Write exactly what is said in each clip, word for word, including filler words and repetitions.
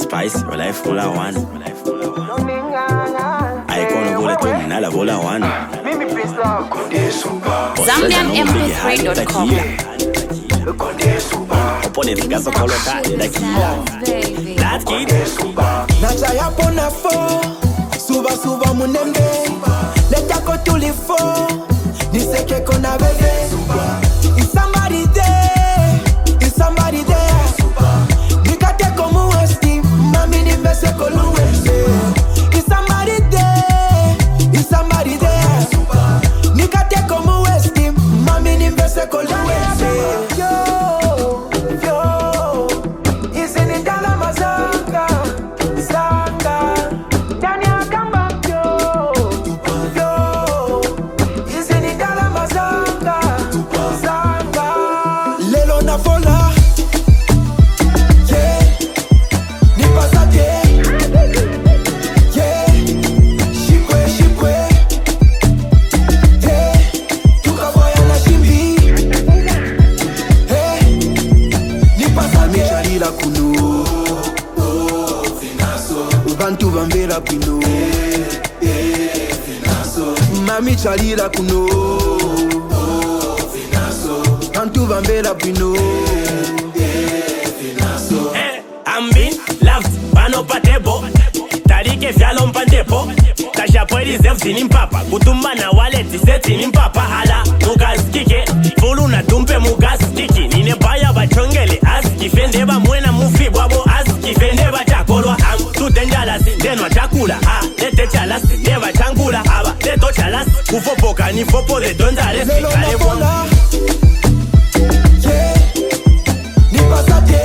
spice, your life full of one. I gonna go let you nala vola one. Zambian M P three dot com. Opone figaso koloka ndakia. That kid. Nacha yapo na fo, suba suba munembe. Leta ko tulifo, niseke kona bebe. Is somebody there? Is somebody there? Nikate komu westi, mami ni mese kolu westi. Is somebody there? Is somebody there? Nikate komu westi, mami ni mese kolu westi. Kuno, mami chalira kuno, Antu bambera pino. I'm being loved, pano patebo. Tarike fialo mpandepo. Tasha pwedi zefti ni mpapa. Kutumba na waleti seti ni mpapa. Hala, mugas kike. Fulu na tumpe mugas kiki. Nine baya bachongele aski. Fende ba mwena mufi bwabo aski. Fende ba chakolwa am. Tutenjalasi, denwa chakula. Ha, lete chalasi, deva changula. Aba, leto chalasi. Kufopoka ni fopo de donzales. Lelo na fola. Yeah, ni pasate.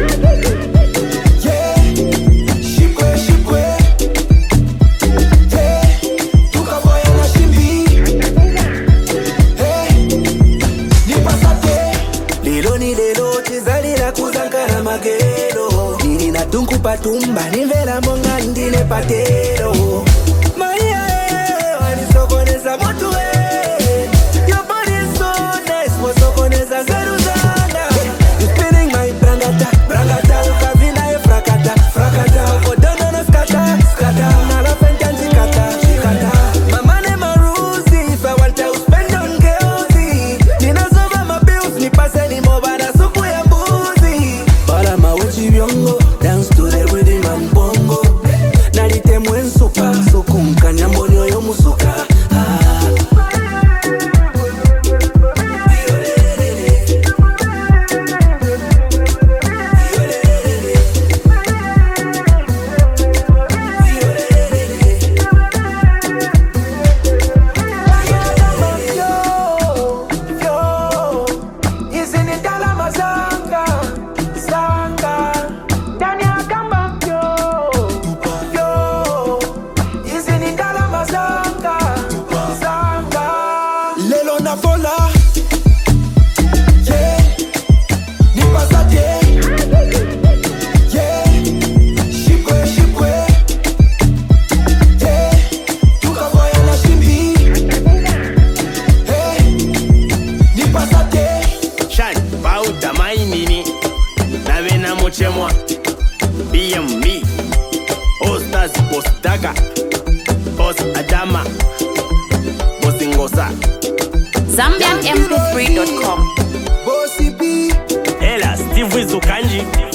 Tunku patumba ni vela monga ndine patero. Maria eh, wani sokoneza motu eh. Your body is so nice, mo sokoneza zeruzana. You spinning my brangata, brangata. Ukavina e frakata, frakata. Ukodono na skata, skata. Nala pentanji kata, kata. Mama ne maruzi, if I want to spend on girlsy. Nina zova my bills, ni pase ni mobada suku ya mbuzi. Para mawechi vyongo. Dance to the rhythm and bongo. Nalite mwen suka, sukunka nyambonyo yo musuka. B M B Ostas Postaka Boss Adama Bosingosa Zambian M P three dot com. Bossy B Ela Steve Wizukanji